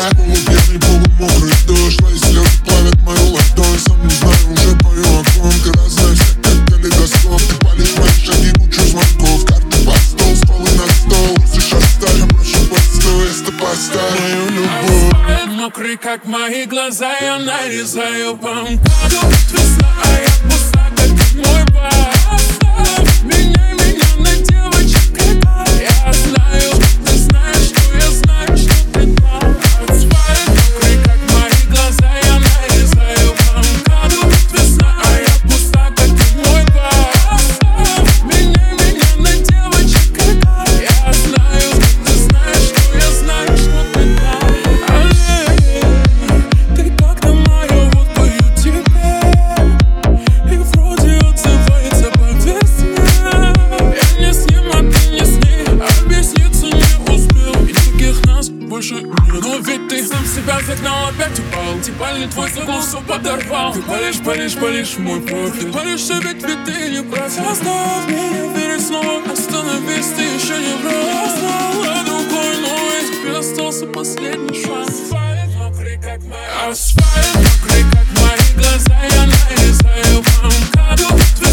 Полупьяный, полумокрый дождь, твои слезы плавят мою ладонь. Сам не знаю, уже пою о ком. Ты разная вся, как калейдоскоп. Ты палишь мои шаги, кучу звонков. Карты под стол, стволы на стол. Просишь оставь, я прошу постой. Если поставь мою любовь. Асфальт мокрый, как мои глаза. Я нарезаю по МКАДу. Весна, а я пуста, как мой бар. Меняй меня на девочек. Я знаю, ты знаешь, что я знаю, что ты там. Асфальт мокрый, как мои глаза. Я нарезаю по МКАДу. Весна, а я пуста, как мой бар. Меняй меня на девочек. Я знаю, ты знаешь, что я знаю, что ты там. Ты как-то моя, вот пою тебе. И вроде отзывается по весне. Я не с ним, а ты не с ней. Объясниться не успел. И таких нас больше нет. Но ведь ты сам себя загнал, опять упал. Типальный твой закон все подорвал. Ты палишь, палишь, палишь мой профиль. Палишь себе цветы, не прав. Заставь меня верить снова. Остановись, ты еще не прав. Знала другой, но и тебе остался последний шанс. Асфальт мокрый, как мои глаза. Я нарезаю по МКАДу.